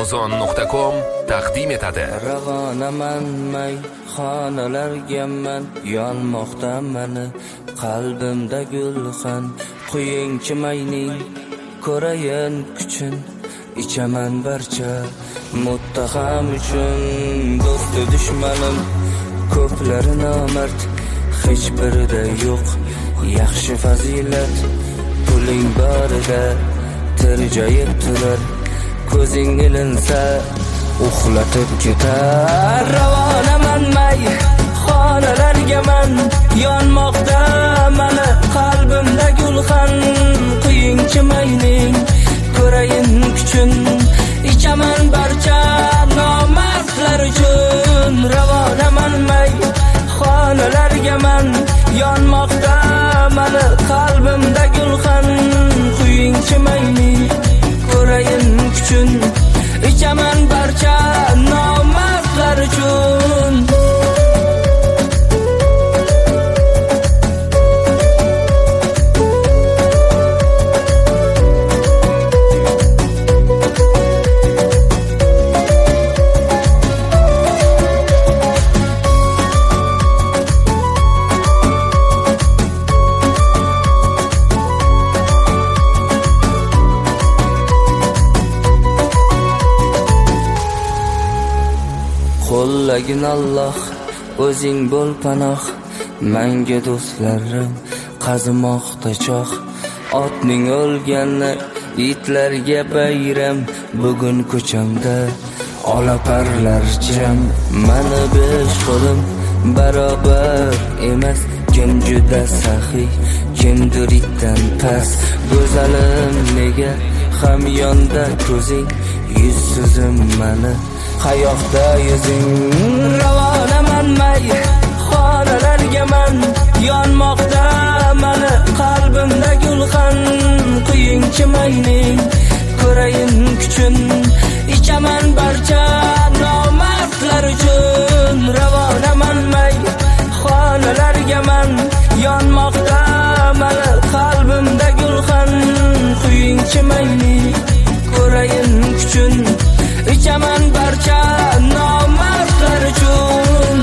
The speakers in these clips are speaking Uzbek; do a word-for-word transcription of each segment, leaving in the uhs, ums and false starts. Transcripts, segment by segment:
amazon nuqta com taqdim etadi. Ravanaman may xonalarga man yonmoqda mani qalbimda gulxan quyingchi mayning ko'rayin kuchin ichaman barcha muttaham uchun do'st dushmanim ko'plari nomard hech birida yo'q yaxshi fazilat puling borida tirjayib turar ko'zing ilinsa uxlatib ketar. Ravonaman may xonalarga man yonmoqda mani qalbimda gulxan quyingchi mayning ko'rayin kuchin ichaman barcha nomardlar uchun. Ravonaman may xonalarga man yonmoqda mani qalbimda gulxan quyingchi mayning ko'rayin kuchin ichaman barcha nomardlar uchun. Qo'llagin Alloh o'zing bo'l panoh menga do'stlarim qazimoqda choq otning o'lgani itlarga bayram bugun ko'chamda olaparlar jam mani besh qo'lim barobar emas kim juda saxiy kimdir itdan past go'zalim nega hamyonda ko'zing yuzsizim mani qayoqda yuzing. Ravonaman may xonalarga man yonmoqda mani qalbimda gulxan quyingchi mayning ko'rayin kuchin ichaman barcha nomardlar uchun. Ravonaman may xonalarga man yonmoqda mani qalbimda gulxan quyingchi mayning ko'rayin kuchin ichaman barcha nomardlar uchun.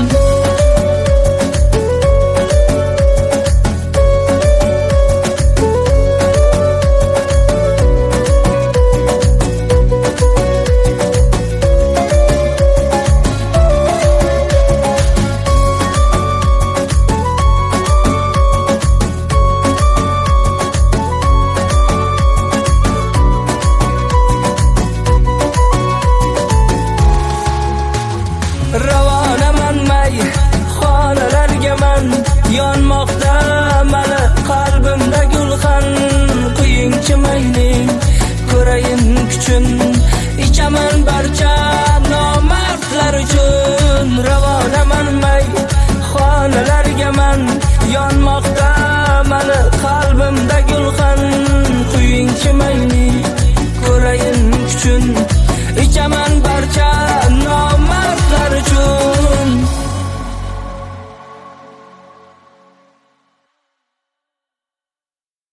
Ravonaman may xonalarga man yonmoqda mani qalbimda gulxan quyingchi mayning ko'rayin kuchin ichaman barcha nomardlar uchun. Ravonaman may xonalarga man yonmoqda mani qalbimda